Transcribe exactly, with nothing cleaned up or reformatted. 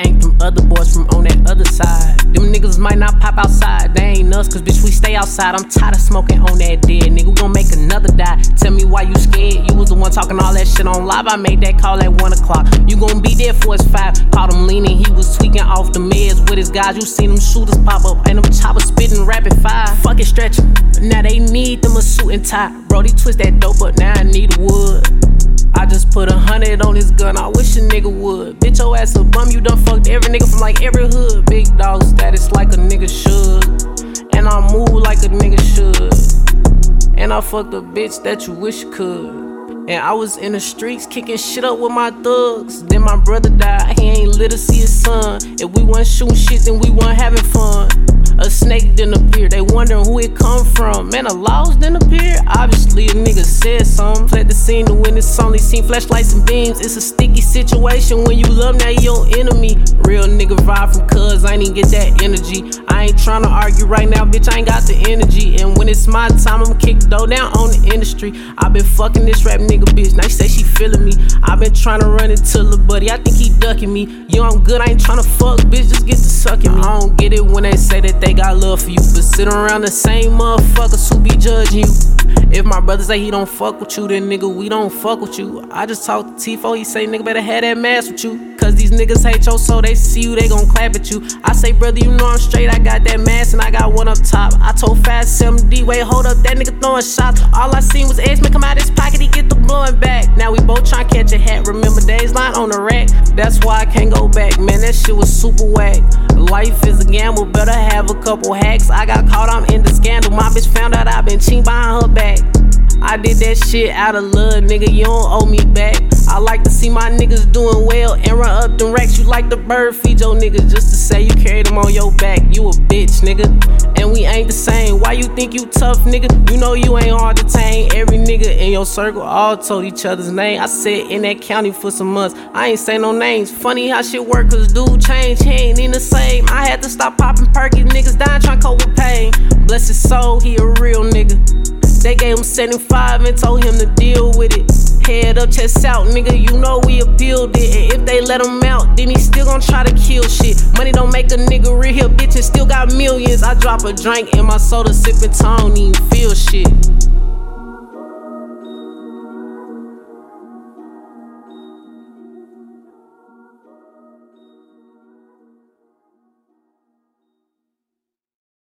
ain't them other boys from on that other side. Them niggas might not pop outside, they ain't us, cause bitch we stay outside. I'm tired of smoking on that dead nigga, we gon' make another die. Tell me why you scared, you was the one talking all that shit on live. I made that call at one o'clock, you gon' be there for his five. Caught him leaning, he was tweaking off the meds with his guys. You seen them shooters pop up, and them choppers spitting rapid fire. Fuck it, stretching, now they need them a suit and tie. Brody twist that dope up, now I need a wood. I just put a hundred on this gun, I wish a nigga would. Bitch, your ass a bum, you done fucked every nigga from like every hood. Big dog status like a nigga should, and I move like a nigga should. And I fucked a bitch that you wish you could. And I was in the streets kicking shit up with my thugs. Then my brother died, he ain't lit to see his son. If we wasn't shooting shit, then we wasn't having fun. A snake didn't appear, they wondering who it come from. Man, a louse didn't appear, obviously a nigga said something. Fled the scene to win this only seen flashlights and beams. It's a sticky situation when you love, now you your enemy. Real nigga vibe from cuz, I ain't even get that energy. I ain't tryna argue right now, bitch, I ain't got the energy. And when it's my time, I'ma kick the door down on the industry. I been fucking this rap nigga bitch, now she say she feeling me. I been tryna run into lil' buddy, I think he ducking me. Yo, I'm good, I ain't tryna fuck, bitch, just get to sucking me. I don't get it when they say that they got love for you, but sit around the same motherfuckers who be judging you. If my brother say he don't fuck with you, then nigga, we don't fuck with you. I just talked to Tifo, he say nigga better have that mask with you. Cause these niggas hate your soul, they see you, they gon' clap at you. I say, brother, you know I'm straight, I got that mask and I got one up top. I told Fast seven D, wait, hold up, that nigga throwing shots. All I seen was X-Men come out his pocket, he get the blowing back. Now we both tryna catch a hat, remember days line on the rack. That's why I can't go back, man, that shit was super whack. Life is a gamble, better have a couple hacks. I got caught, I'm in the scandal, my bitch found out I been cheating behind her back. I did that shit out of love, nigga, you don't owe me back. I like to see my niggas doing well and run up them racks. You like the bird, feed your niggas just to say you carried them on your back. You a bitch, nigga, and we ain't the same. Why you think you tough, nigga? You know you ain't hard to tame. Every nigga in your circle all told each other's name. I said in that county for some months, I ain't say no names. Funny how shit work, cause dude changed, he ain't in the same. I had to stop popping perky, niggas dying trying to cope with pain. Bless his soul, he a real nigga. They gave him seventy-five and told him to deal with it. Head up, chest out, nigga, you know we appealed it. And if they let him out, then he still gon' try to kill shit. Money don't make a nigga real, here bitches still got millions. I drop a drink in my soda, sippin' tone, even feel shit.